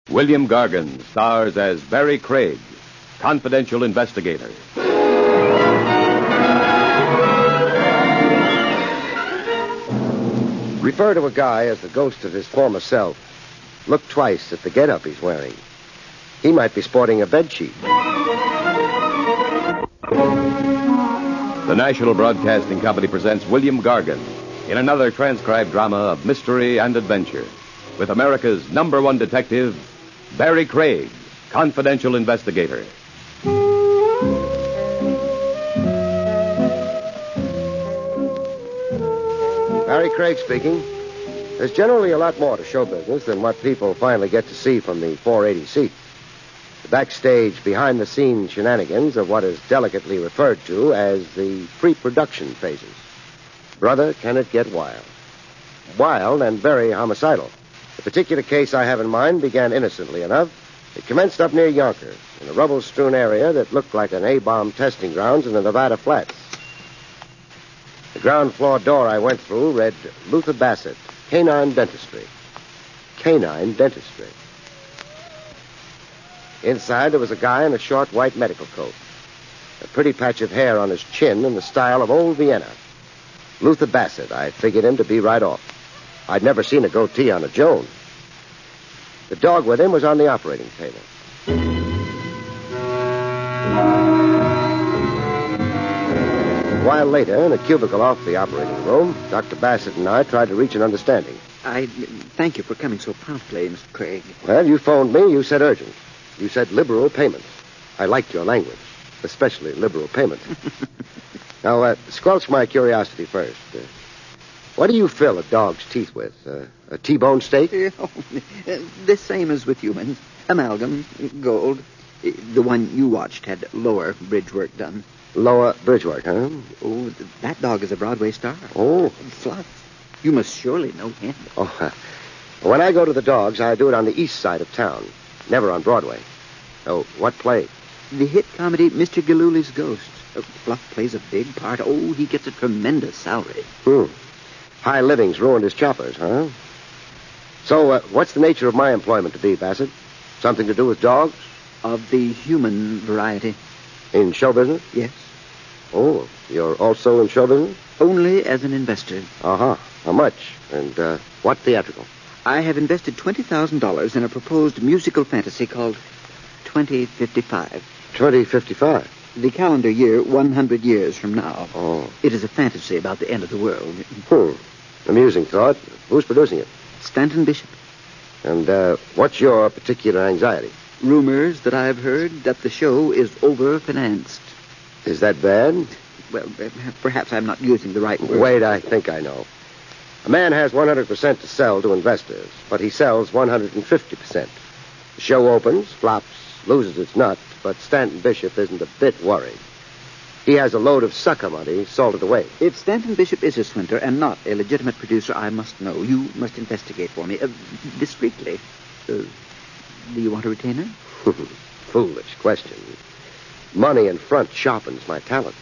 William Gargan stars as Barry Craig, confidential investigator. Refer to a guy as the ghost of his former self. Look twice at the getup he's wearing. He might be sporting a bedsheet. The National Broadcasting Company presents William Gargan in another transcribed drama of mystery and adventure with America's #1 detective, Barry Craig, confidential investigator. Barry Craig speaking. There's generally a lot more to show business than what people finally get to see from the 480 seat. The backstage, behind-the-scenes shenanigans of what is delicately referred to as the pre-production phases. Brother, can it get wild? Wild and very homicidal. The particular case I have in mind began innocently enough. It commenced up near Yonkers, in a rubble-strewn area that looked like an A-bomb testing grounds in the Nevada flats. The ground floor door I went through read Luther Bassett, Canine Dentistry. Canine Dentistry. Inside, there was a guy in a short white medical coat. A pretty patch of hair on his chin in the style of old Vienna. Luther Bassett, I figured him to be right off. I'd never seen a goatee on a Joan. The dog with him was on the operating table. A while later, in a cubicle off the operating room, Dr. Bassett and I tried to reach an understanding. I thank you for coming so promptly, Mr. Craig. Well, you phoned me. You said urgent. You said liberal payment. I liked your language, especially liberal payment. Now, squelch my curiosity first. What do you fill a dog's teeth with? A T-bone steak? The same as with humans. Amalgam, gold. The one you watched had lower bridge work done. Lower bridge work, huh? Oh, that dog is a Broadway star. Oh. Fluff. You must surely know him. Oh, when I go to the dogs, I do it on the east side of town. Never on Broadway. Oh, what play? The hit comedy, Mr. Galooly's Ghost. Fluff plays a big part. Oh, he gets a tremendous salary. High living's ruined his choppers, huh? So, what's the nature of my employment to be, Bassett? Something to do with dogs? Of the human variety. In show business? Yes. Oh, you're also in show business? Only as an investor. Uh-huh. How much? And what theatrical? I have invested $20,000 in a proposed musical fantasy called 2055. 2055? The calendar year 100 years from now. Oh. It is a fantasy about the end of the world. Amusing thought. Who's producing it? Stanton Bishop. And what's your particular anxiety? Rumors that I've heard that the show is overfinanced. Is that bad? Well, perhaps I'm not using the right word. Wait, I think I know. A man has 100% to sell to investors, but he sells 150%. The show opens, flops, loses its nut, but Stanton Bishop isn't a bit worried. He has a load of sucker money salted away. If Stanton Bishop is a swindler and not a legitimate producer, I must know. You must investigate for me. Discreetly. Do you want a retainer? Foolish question. Money in front sharpens my talent.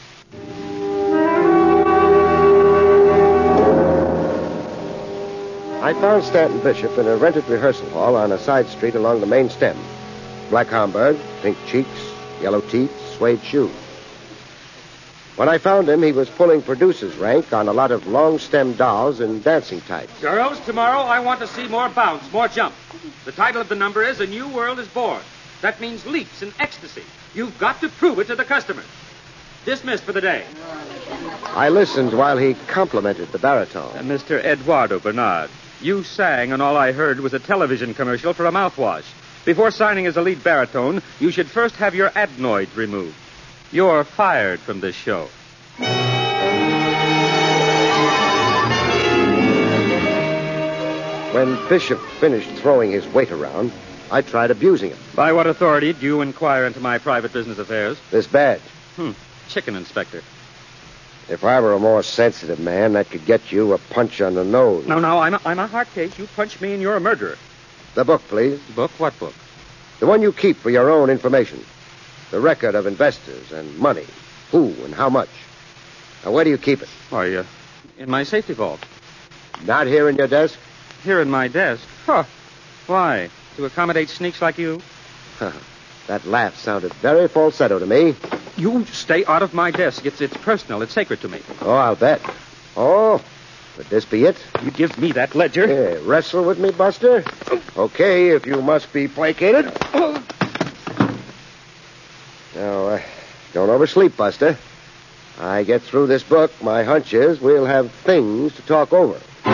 I found Stanton Bishop in a rented rehearsal hall on a side street along the main stem. Black Homburg, pink cheeks, yellow teeth, suede shoes. When I found him, he was pulling producer's rank on a lot of long-stem dolls in dancing tights. Girls, tomorrow I want to see more bounce, more jump. The title of the number is A New World is Born. That means leaps and ecstasy. You've got to prove it to the customers. Dismissed for the day. I listened while he complimented the baritone. Mr. Eduardo Bernard, you sang and all I heard was a television commercial for a mouthwash. Before signing as a lead baritone, you should first have your adenoids removed. You're fired from this show. When Bishop finished throwing his weight around, I tried abusing him. By what authority do you inquire into my private business affairs? This badge. Chicken inspector. If I were a more sensitive man, that could get you a punch on the nose. No, I'm a hard case. You punch me and you're a murderer. The book, please. Book? What book? The one you keep for your own information. The record of investors and money. Who and how much. Now, where do you keep it? Why, in my safety vault. Not here in your desk? Here in my desk? Huh. Why? to accommodate sneaks like you? That laugh sounded very falsetto to me. You stay out of my desk. It's personal. It's sacred to me. Oh, I'll bet. Oh, would this be it? You give me that ledger. Yeah, wrestle with me, Buster? Okay, if you must be placated. Now, don't oversleep, Buster. I get through this book, my hunch is we'll have things to talk over.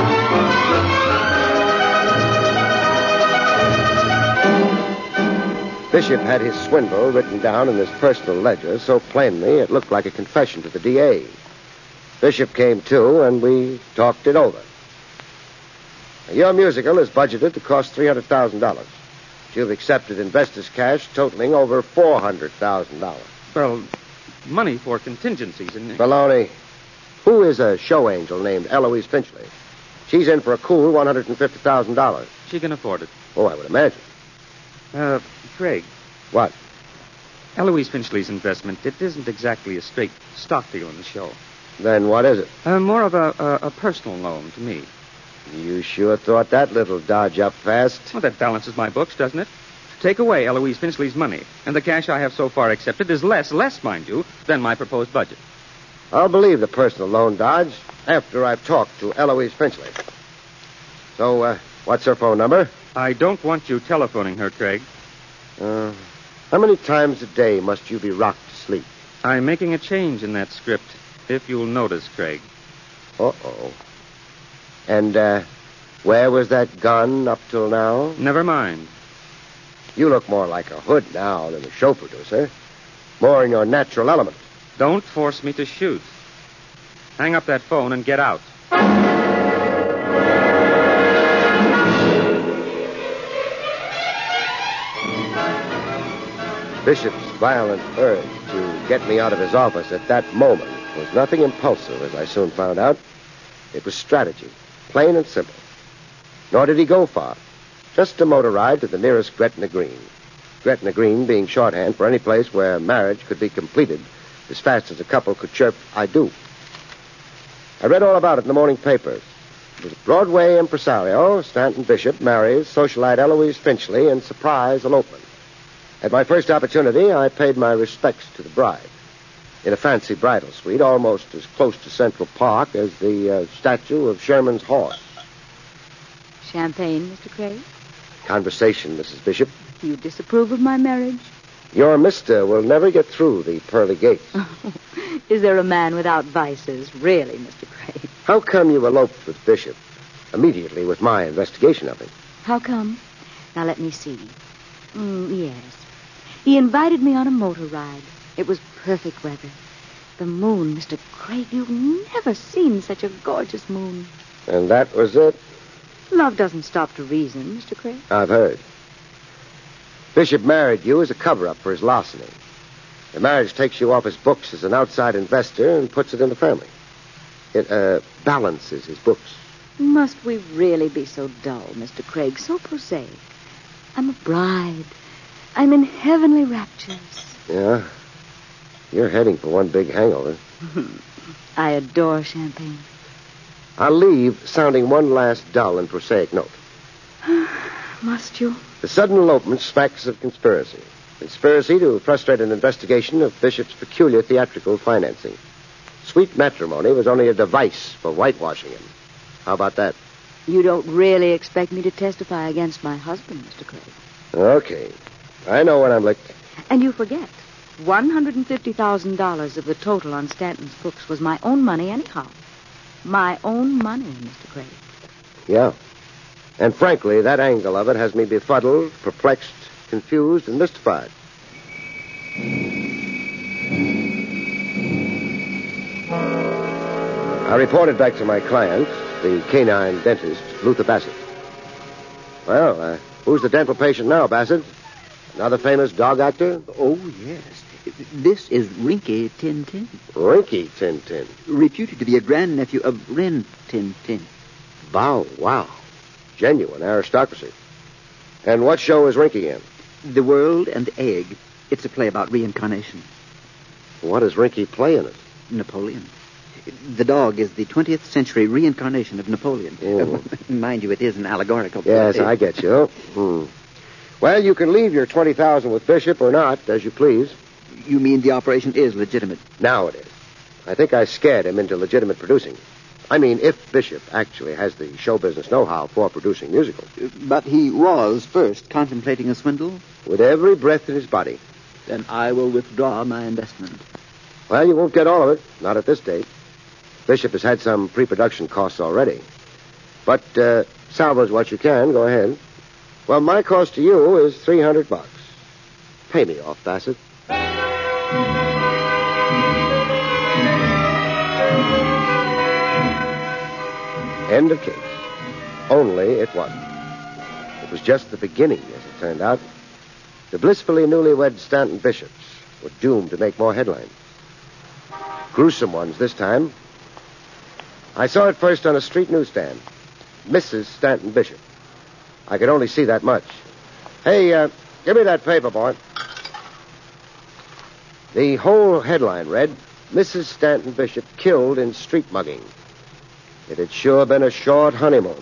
Bishop had his swindle written down in his personal ledger so plainly it looked like a confession to the DA. Bishop came to, and we talked it over. Your musical is budgeted to cost $300,000. You've accepted investors' cash totaling over $400,000. Well, money for contingencies and... Baloney. Who is a show angel named Eloise Finchley? She's in for a cool $150,000. She can afford it. Oh, I would imagine. Craig. What? Eloise Finchley's investment, it isn't exactly a straight stock deal in the show. Then what is it? More of a personal loan to me. You sure thought that little dodge up fast. Well, that balances my books, doesn't it? Take away Eloise Finchley's money, and the cash I have so far accepted is less, mind you, than my proposed budget. I'll believe the personal loan dodge after I've talked to Eloise Finchley. So, what's her phone number? I don't want you telephoning her, Craig. How many times a day must you be rocked to sleep? I'm making a change in that script, if you'll notice, Craig. Uh-oh. And, where was that gun up till now? Never mind. You look more like a hood now than a show producer. More in your natural element. Don't force me to shoot. Hang up that phone and get out. Bishop's violent urge to get me out of his office at that moment was nothing impulsive, as I soon found out. It was strategy, plain and simple. Nor did he go far. Just a motor ride to the nearest Gretna Green. Gretna Green being shorthand for any place where marriage could be completed as fast as a couple could chirp, "I do." I read all about it in the morning papers. It was a Broadway impresario, Stanton Bishop, marries socialite Eloise Finchley in surprise elopement. At my first opportunity, I paid my respects to the bride in a fancy bridal suite almost as close to Central Park as the statue of Sherman's horse. Champagne, Mr. Craig? Conversation, Mrs. Bishop. You disapprove of my marriage? Your mister will never get through the pearly gates. Is there a man without vices, really, Mr. Craig? How come you eloped with Bishop immediately with my investigation of him? How come? Now, let me see. Yes. He invited me on a motor ride. It was perfect weather. The moon, Mr. Craig, you've never seen such a gorgeous moon. And that was it? Love doesn't stop to reason, Mr. Craig. I've heard. Bishop married you as a cover-up for his larceny. The marriage takes you off his books as an outside investor and puts it in the family. It balances his books. Must we really be so dull, Mr. Craig, so prosaic? I'm a bride. I'm in heavenly raptures. Yeah? You're heading for one big hangover. I adore champagne. I'll leave sounding one last dull and prosaic note. Must you? The sudden elopement smacks of conspiracy. Conspiracy to frustrate an investigation of Bishop's peculiar theatrical financing. Sweet matrimony was only a device for whitewashing him. How about that? You don't really expect me to testify against my husband, Mr. Craig. Okay. I know when I'm licked. And you forget, $150,000 of the total on Stanton's books was my own money anyhow. My own money, Mr. Craig. Yeah. And frankly, that angle of it has me befuddled, perplexed, confused, and mystified. I reported back to my client, the canine dentist, Luther Bassett. Well, who's the dental patient now, Bassett? Another famous dog actor? Oh, yes. This is Rinky Tin Tin. Rinky Tin Tin. Reputed to be a grandnephew of Rin Tin Tin. Wow. Genuine aristocracy. And what show is Rinky in? The World and the Egg. It's a play about reincarnation. What does Rinky play in it? Napoleon. The dog is the 20th century reincarnation of Napoleon. Oh. Mind you, it is an allegorical play. Yes, I get you. Well, you can leave your $20,000 with Bishop or not, as you please. You mean the operation is legitimate? Now it is. I think I scared him into legitimate producing. I mean, if Bishop actually has the show business know-how for producing musicals. But he was first contemplating a swindle? With every breath in his body. Then I will withdraw my investment. Well, you won't get all of it. Not at this date. Bishop has had some pre-production costs already. But salvage what you can. Go ahead. Well, my cost to you is $300. Pay me off, Bassett. End of case. Only it wasn't. It was just the beginning, as it turned out. The blissfully newlywed Stanton Bishops were doomed to make more headlines. Gruesome ones this time. I saw it first on a street newsstand. Mrs. Stanton Bishop. I could only see that much. Hey, give me that paper, boy. The whole headline read, Mrs. Stanton Bishop killed in street mugging. It had sure been a short honeymoon.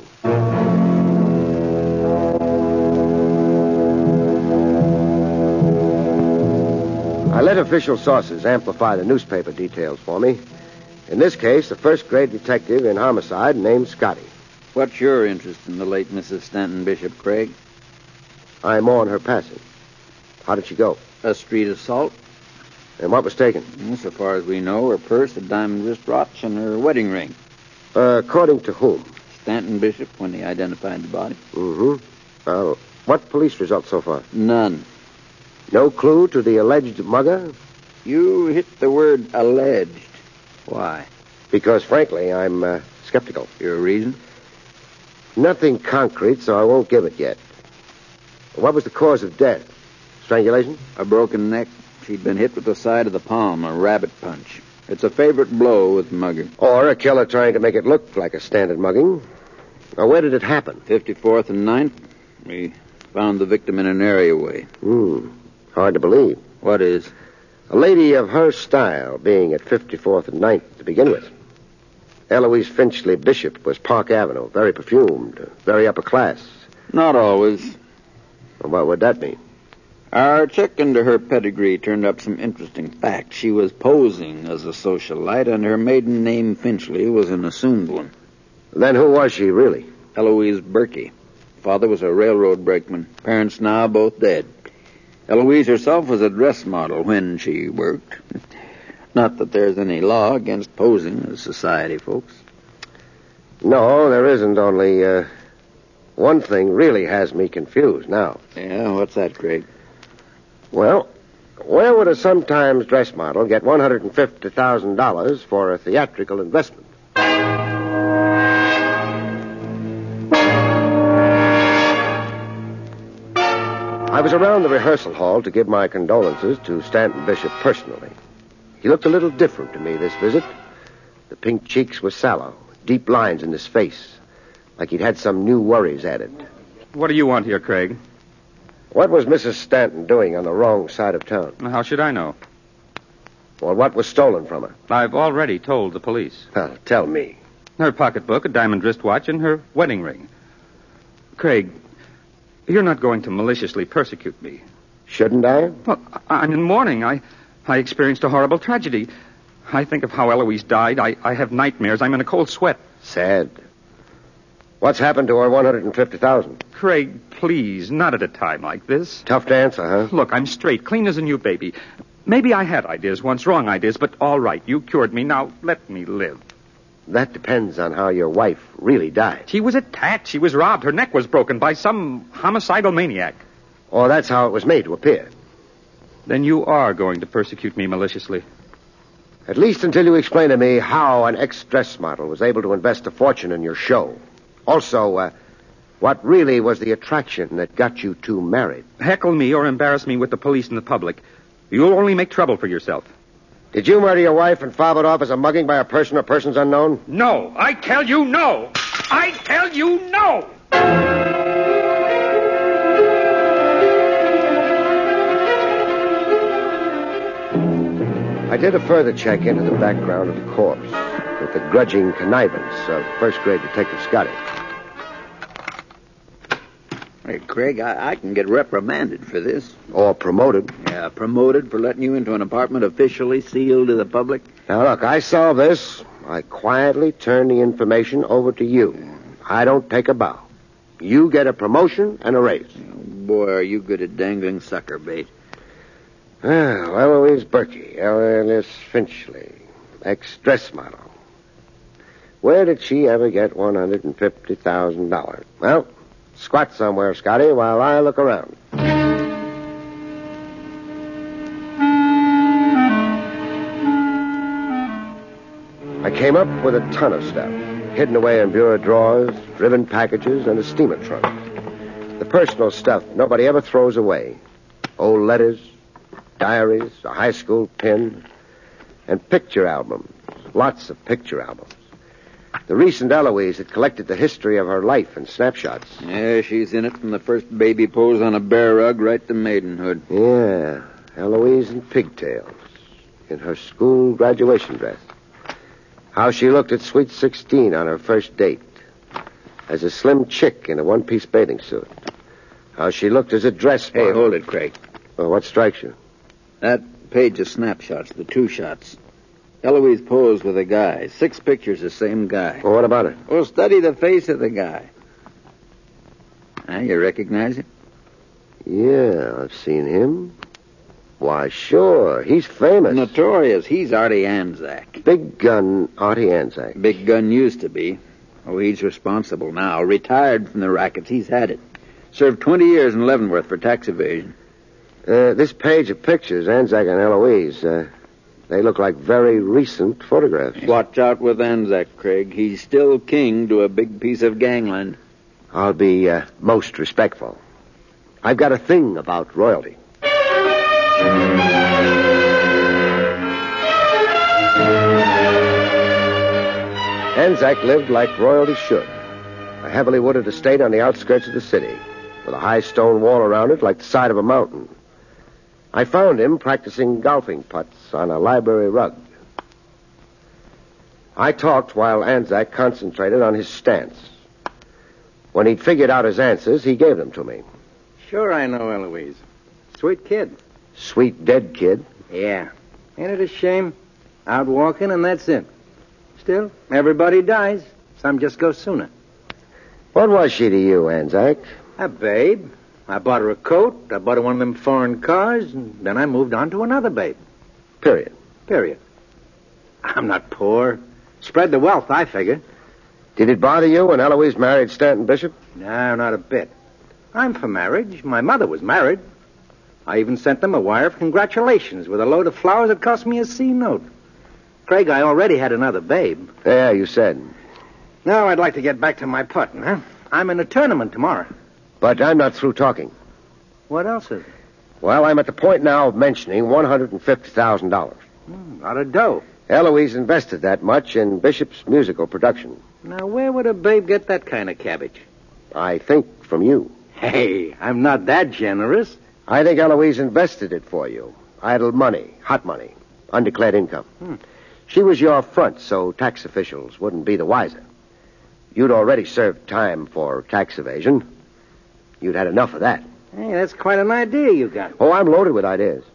I let official sources amplify the newspaper details for me. In this case, a first-grade detective in homicide named Scotty. What's your interest in the late Mrs. Stanton Bishop, Craig? I mourn her passing. How did she go? A street assault. And what was taken? So far as we know, her purse, a diamond wristwatch, and her wedding ring. According to whom? Stanton Bishop, when he identified the body. Mm-hmm. What police results so far? None. No clue to the alleged mugger? You hit the word alleged. Why? Because, frankly, I'm skeptical. Your reason? Nothing concrete, so I won't give it yet. What was the cause of death? Strangulation? A broken neck. She'd been hit with the side of the palm, a rabbit punch. It's a favorite blow with mugger. Or a killer trying to make it look like a standard mugging. Now, where did it happen? 54th and 9th. We found the victim in an areaway. Hard to believe. What is? A lady of her style being at 54th and 9th to begin with. Eloise Finchley Bishop was Park Avenue, very perfumed, very upper class. Not always. Well, what would that mean? Our check into her pedigree turned up some interesting facts. She was posing as a socialite, and her maiden name, Finchley, was an assumed one. Then who was she, really? Eloise Berkey. Father was a railroad brakeman. Parents now both dead. Eloise herself was a dress model when she worked. Not that there's any law against posing as society, folks. No, there isn't. Only one thing really has me confused now. Yeah, what's that, Craig? Well, where would a sometimes dress model get $150,000 for a theatrical investment? I was around the rehearsal hall to give my condolences to Stanton Bishop personally. He looked a little different to me this visit. The pink cheeks were sallow, deep lines in his face, like he'd had some new worries added. What do you want here, Craig? What was Mrs. Stanton doing on the wrong side of town? How should I know? Well, what was stolen from her? I've already told the police. Well, tell me. Her pocketbook, a diamond wristwatch, and her wedding ring. Craig, you're not going to maliciously persecute me. Shouldn't I? Well, I'm in mourning. I experienced a horrible tragedy. I think of how Eloise died. I have nightmares. I'm in a cold sweat. Sad. What's happened to her $150,000? Craig, please, not at a time like this. Tough to answer, huh? Look, I'm straight, clean as a new baby. Maybe I had ideas once, wrong ideas, but all right, you cured me. Now, let me live. That depends on how your wife really died. She was attacked. She was robbed. Her neck was broken by some homicidal maniac. Or that's how it was made to appear. Then you are going to persecute me maliciously. At least until you explain to me how an ex-dress model was able to invest a fortune in your show. Also, what really was the attraction that got you two married? Heckle me or embarrass me with the police and the public. You'll only make trouble for yourself. Did you murder your wife and fob it off as a mugging by a person or persons unknown? No. I tell you no. I tell you no. I did a further check into the background of the corpse with the grudging connivance of first-grade Detective Scotty. Hey, Craig, I can get reprimanded for this. Or promoted. Yeah, promoted for letting you into an apartment officially sealed to the public. Now, look, I solve this. I quietly turn the information over to you. I don't take a bow. You get a promotion and a raise. Boy, are you good at dangling sucker bait. Well, Eloise Berkey, Alice Finchley, ex-dress model. Where did she ever get $150,000? Well, squat somewhere, Scotty, while I look around. I came up with a ton of stuff, hidden away in bureau drawers, driven packages, and a steamer trunk. The personal stuff nobody ever throws away. Old letters, diaries, a high school pin, and picture albums. Lots of picture albums. The recent Eloise had collected the history of her life in snapshots. Yeah, she's in it from the first baby pose on a bear rug right to maidenhood. Yeah, Eloise in pigtails, in her school graduation dress. How she looked at Sweet 16 on her first date, as a slim chick in a one-piece bathing suit. How she looked as a dress model. Hey, hold it, Craig. Well, what strikes you? That page of snapshots, the two shots. Eloise posed with a guy. 6 pictures, the same guy. Well, what about it? Well, study the face of the guy. You recognize him? Yeah, I've seen him. Why, sure. He's famous. Notorious. He's Artie Anzac. Big gun Artie Anzac. Big gun used to be. Oh, he's responsible now. Retired from the rackets. He's had it. Served 20 years in Leavenworth for tax evasion. This page of pictures, Anzac and Eloise, they look like very recent photographs. Watch out with Anzac, Craig. He's still king to a big piece of gangland. I'll be most respectful. I've got a thing about royalty. Anzac lived like royalty should. A heavily wooded estate on the outskirts of the city, with a high stone wall around it like the side of a mountain. I found him practicing golfing putts on a library rug. I talked while Anzac concentrated on his stance. When he'd figured out his answers, he gave them to me. Sure I know Eloise. Sweet kid. Sweet dead kid. Yeah. Ain't it a shame? Out walking and that's it. Still, everybody dies. Some just go sooner. What was she to you, Anzac? A babe. I bought her a coat. I bought her one of them foreign cars. And then I moved on to another babe. Period. I'm not poor. Spread the wealth, I figure. Did it bother you when Eloise married Stanton Bishop? No, not a bit. I'm for marriage. My mother was married. I even sent them a wire of congratulations with a load of flowers that cost me a C note. Craig, I already had another babe. Yeah, you said. Now I'd like to get back to my putting, huh? I'm in a tournament tomorrow. But I'm not through talking. What else is it? Well, I'm at the point now of mentioning $150,000. Lot of dough. Eloise invested that much in Bishop's musical production. Now, where would a babe get that kind of cabbage? I think from you. Hey, I'm not that generous. I think Eloise invested it for you. Idle money, hot money, undeclared income. She was your front, so tax officials wouldn't be the wiser. You'd already served time for tax evasion. You'd had enough of that. Hey, that's quite an idea you got. Oh, I'm loaded with ideas.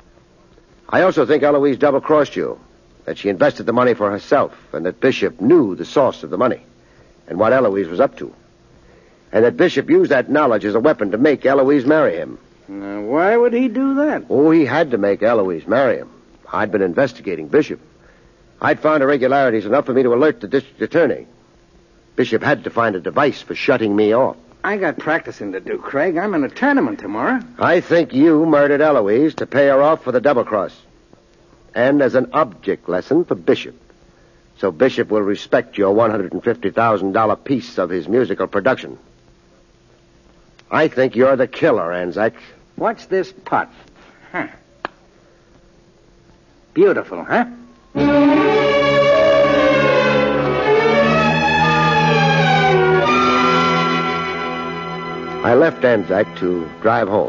I also think Eloise double-crossed you, that she invested the money for herself, and that Bishop knew the source of the money and what Eloise was up to. And that Bishop used that knowledge as a weapon to make Eloise marry him. Now, why would he do that? Oh, he had to make Eloise marry him. I'd been investigating Bishop. I'd found irregularities enough for me to alert the district attorney. Bishop had to find a device for shutting me off. I got practicing to do, Craig. I'm in a tournament tomorrow. I think you murdered Eloise to pay her off for the double-cross. And as an object lesson for Bishop. So Bishop will respect your $150,000 piece of his musical production. I think you're the killer, Anzac. Watch this putt. Huh. Beautiful, huh? I left Anzac to drive home.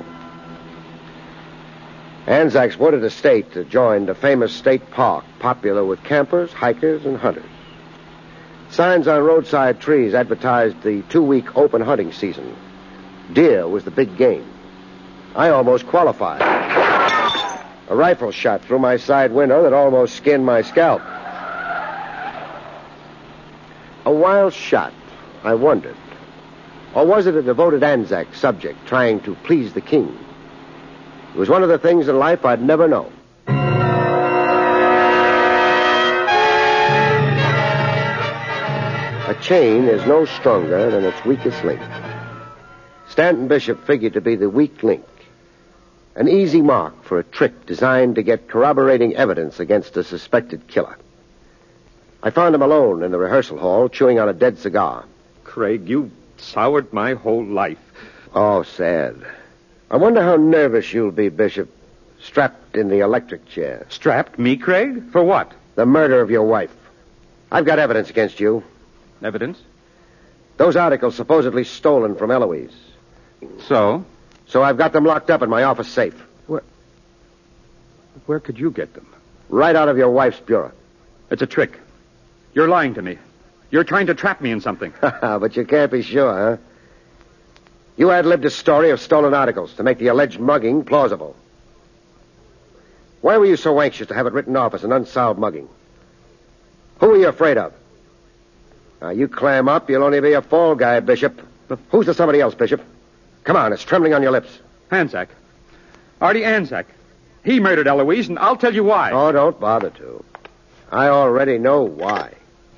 Anzac's wooded estate adjoined a famous state park popular with campers, hikers, and hunters. Signs on roadside trees advertised the 2-week open hunting season. Deer was the big game. I almost qualified. A rifle shot through my side window that almost skinned my scalp. A wild shot, I wondered. Or was it a devoted Anzac subject trying to please the king? It was one of the things in life I'd never know. A chain is no stronger than its weakest link. Stanton Bishop figured to be the weak link, an easy mark for a trick designed to get corroborating evidence against a suspected killer. I found him alone in the rehearsal hall, chewing on a dead cigar. Craig, you soured my whole life. Oh, sad. I wonder how nervous you'll be, Bishop, strapped in the electric chair. Strapped? Me, Craig? For what? The murder of your wife. I've got evidence against you. Evidence? Those articles supposedly stolen from Eloise. So? So I've got them locked up in my office safe. Where could you get them? Right out of your wife's bureau. It's a trick. You're lying to me. You're trying to trap me in something. But you can't be sure, huh? You ad-libbed a story of stolen articles to make the alleged mugging plausible. Why were you so anxious to have it written off as an unsolved mugging? Who are you afraid of? Now, you clam up, you'll only be a fall guy, Bishop. But who's the somebody else, Bishop? Come on, it's trembling on your lips. Anzac. Artie Anzac. He murdered Eloise, and I'll tell you why. Oh, don't bother to. I already know why.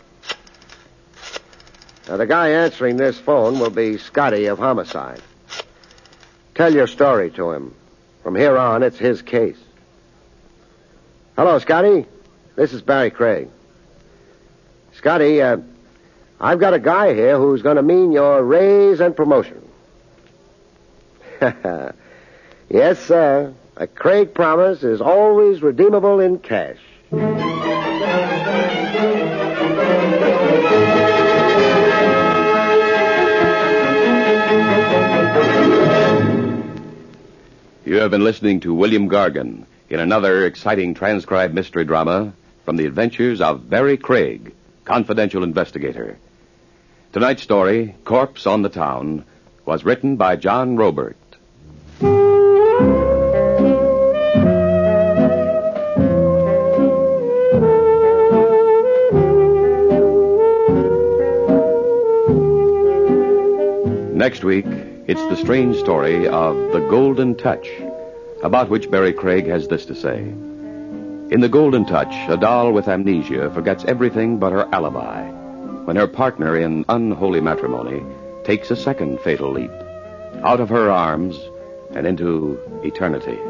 Now, the guy answering this phone will be Scotty of Homicide. Tell your story to him. From here on, it's his case. Hello, Scotty. This is Barry Craig. Scotty, I've got a guy here who's going to mean your raise and promotion. Yes, sir. A Craig promise is always redeemable in cash. You have been listening to William Gargan in another exciting transcribed mystery drama from the adventures of Barry Craig, confidential investigator. Tonight's story, Corpse on the Town, was written by John Robert. Next week, it's the strange story of The Golden Touch, about which Barry Craig has this to say. In The Golden Touch, a doll with amnesia forgets everything but her alibi when her partner in unholy matrimony takes a second fatal leap out of her arms and into eternity.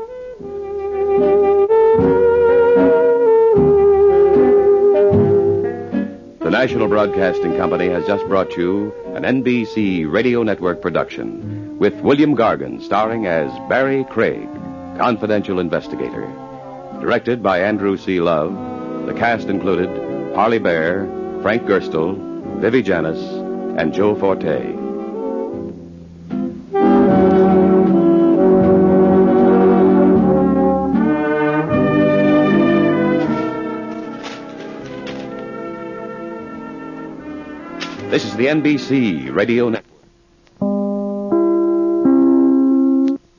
The National Broadcasting Company has just brought you an NBC Radio Network production with William Gargan starring as Barry Craig, confidential investigator. Directed by Andrew C. Love, the cast included Harley Bear, Frank Gerstle, Vivi Janis, and Joe Forte. This is the NBC Radio Network.